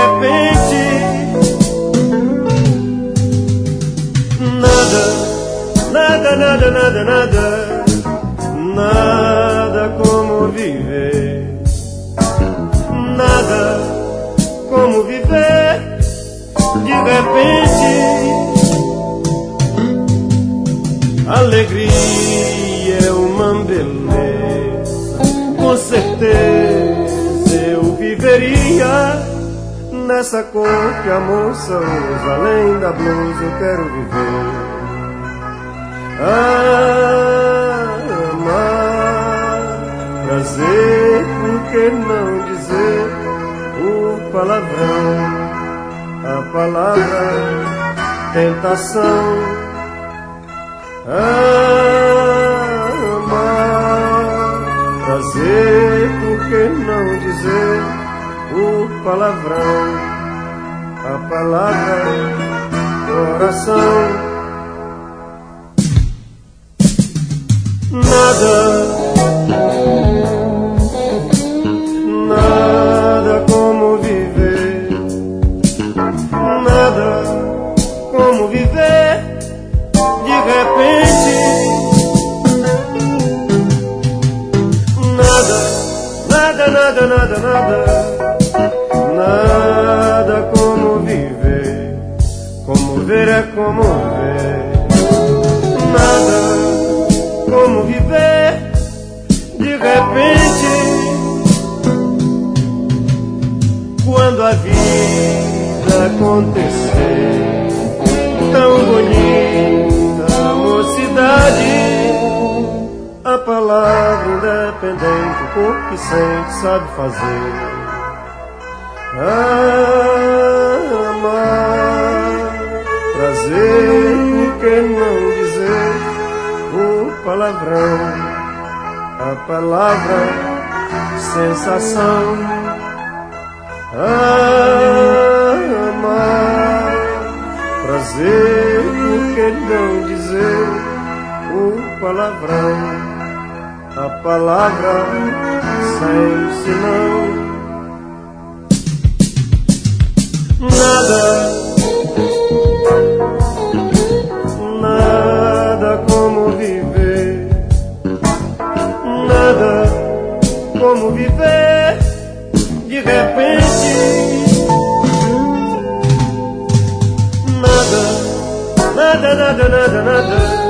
repente. Nada, nada, nada, nada, nada como viver. Nada como viver de repente. Alegria é uma beleza, com certeza eu viveria nessa cor que a moça usa. Além da blusa eu quero viver. Amar, prazer, por que não dizer o palavrão, a palavra tentação. Amar, prazer, por que não dizer o palavrão, a palavra coração. Nada, nada como viver. Nada como viver de repente. Nada, nada, nada, nada, nada como viver. Como ver é como ver. Nada como viver de repente. Quando a vida acontecer, tão bonita a mocidade, a palavra independente, o corpo que sente sabe fazer. Amar, prazer, por que não dizer o palavrão, a palavra sensação. Amar, prazer, por que não dizer o palavrão, a palavra sem senão. Nada, nada como viver. Nada como viver de repente. Nada, nada, nada, nada, nada,